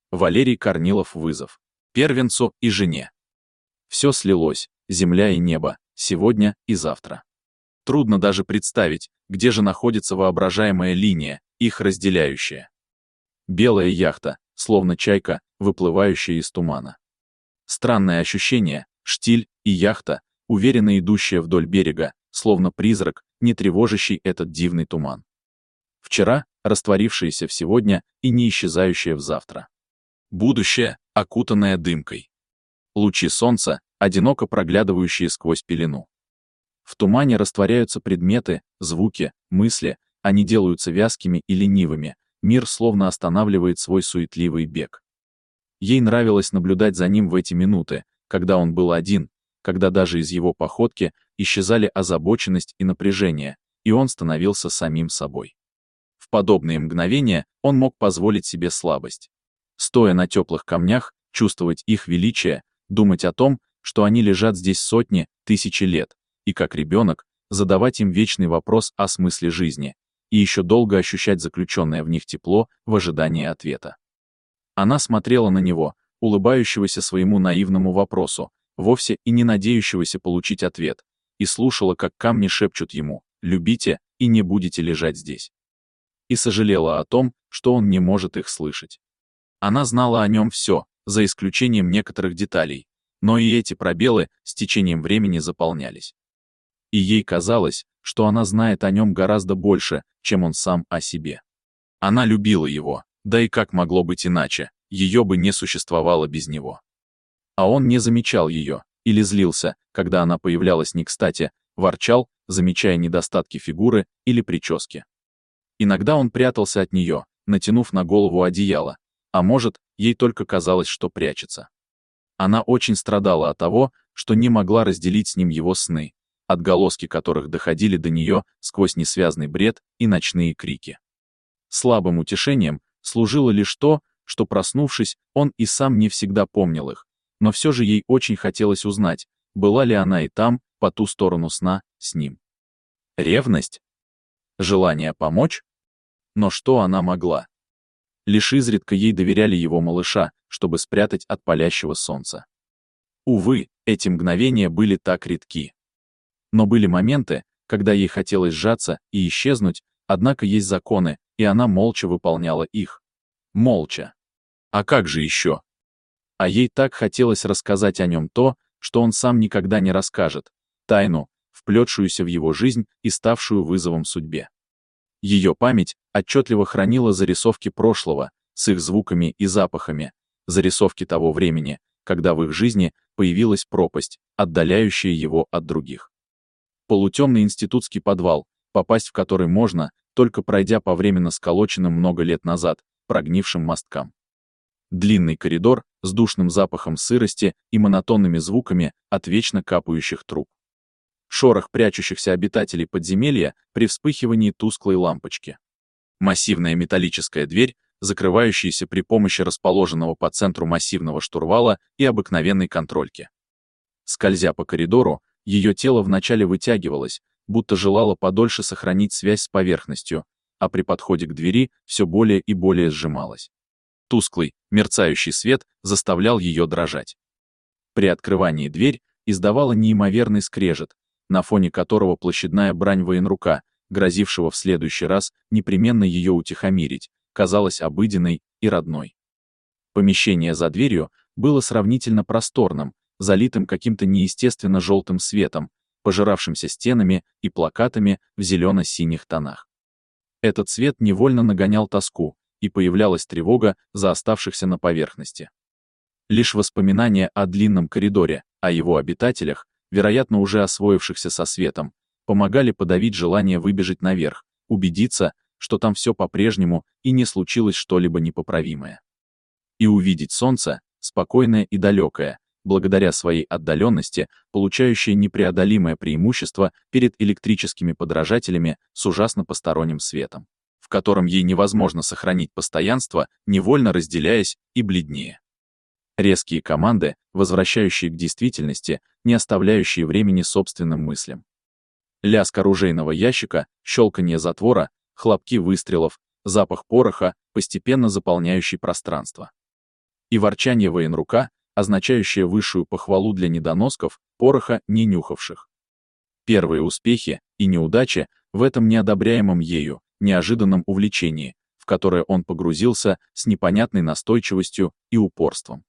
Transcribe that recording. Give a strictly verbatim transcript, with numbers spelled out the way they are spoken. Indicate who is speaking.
Speaker 1: Валерий Корнилов. Вызов. Первенцу и жене. Все слилось, земля и небо, сегодня и завтра. Трудно даже представить, где же находится воображаемая линия, их разделяющая. Белая яхта, словно чайка, выплывающая из тумана. Странное ощущение, штиль и яхта, уверенно идущая вдоль берега, словно призрак, не тревожащий этот дивный туман. Вчера, растворившееся в сегодня и не исчезающее в завтра. Будущее, окутанное дымкой. Лучи солнца, одиноко проглядывающие сквозь пелену. В тумане растворяются предметы, звуки, мысли, они делаются вязкими и ленивыми, мир словно останавливает свой суетливый бег. Ей нравилось наблюдать за ним в эти минуты, когда он был один, когда даже из его походки исчезали озабоченность и напряжение, и он становился самим собой. В подобные мгновения он мог позволить себе слабость. Стоя на теплых камнях, чувствовать их величие, думать о том, что они лежат здесь сотни, тысячи лет, и как ребенок, задавать им вечный вопрос о смысле жизни, и еще долго ощущать заключенное в них тепло в ожидании ответа. Она смотрела на него, улыбающегося своему наивному вопросу, вовсе и не надеющегося получить ответ, и слушала, как камни шепчут ему: «Любите и не будете лежать здесь». И сожалела о том, что он не может их слышать. Она знала о нем все, за исключением некоторых деталей, но и эти пробелы с течением времени заполнялись. И ей казалось, что она знает о нем гораздо больше, чем он сам о себе. Она любила его, да и как могло быть иначе, ее бы не существовало без него. А он не замечал ее, или злился, когда она появлялась не кстати, ворчал, замечая недостатки фигуры или прически. Иногда он прятался от нее, натянув на голову одеяло, а может, ей только казалось, что прячется. Она очень страдала от того, что не могла разделить с ним его сны, отголоски которых доходили до нее сквозь несвязный бред и ночные крики. Слабым утешением служило лишь то, что, проснувшись, он и сам не всегда помнил их, но все же ей очень хотелось узнать, была ли она и там, по ту сторону сна, с ним. Ревность? Желание помочь? Но что она могла? Лишь изредка ей доверяли его малыша, чтобы спрятать от палящего солнца. Увы, эти мгновения были так редки. Но были моменты, когда ей хотелось сжаться и исчезнуть, однако есть законы, и она молча выполняла их. Молча. А как же еще? А ей так хотелось рассказать о нем то, что он сам никогда не расскажет, тайну, вплетшуюся в его жизнь и ставшую вызовом судьбе. Ее память отчетливо хранила зарисовки прошлого, с их звуками и запахами, зарисовки того времени, когда в их жизни появилась пропасть, отдаляющая его от других. Полутемный институтский подвал, попасть в который можно, только пройдя по временно сколоченным много лет назад, прогнившим мосткам. Длинный коридор с душным запахом сырости и монотонными звуками от вечно капающих труб. Шорох прячущихся обитателей подземелья при вспыхивании тусклой лампочки. Массивная металлическая дверь, закрывающаяся при помощи расположенного по центру массивного штурвала и обыкновенной контрольки. Скользя по коридору, ее тело вначале вытягивалось, будто желало подольше сохранить связь с поверхностью, а при подходе к двери все более и более сжималось. Тусклый, мерцающий свет заставлял ее дрожать. При открывании дверь издавала неимоверный скрежет, на фоне которого площадная брань военрука, грозившего в следующий раз непременно ее утихомирить, казалась обыденной и родной. Помещение за дверью было сравнительно просторным, залитым каким-то неестественно желтым светом, пожиравшимся стенами и плакатами в зелено-синих тонах. Этот свет невольно нагонял тоску, и появлялась тревога за оставшихся на поверхности. Лишь воспоминания о длинном коридоре, о его обитателях, вероятно, уже освоившихся со светом, помогали подавить желание выбежать наверх, убедиться, что там все по-прежнему и не случилось что-либо непоправимое. И увидеть солнце, спокойное и далекое, благодаря своей отдаленности, получающее непреодолимое преимущество перед электрическими подражателями с ужасно посторонним светом, в котором ей невозможно сохранить постоянство, невольно разделяясь и бледнее. Резкие команды, возвращающие к действительности, не оставляющие времени собственным мыслям. Лязг оружейного ящика, щелканье затвора, хлопки выстрелов, запах пороха, постепенно заполняющий пространство. и ворчание военрука, означающее высшую похвалу для недоносков, пороха не нюхавших. Первые успехи и неудачи в этом неодобряемом ею, неожиданном увлечении, в которое он погрузился с непонятной настойчивостью и упорством.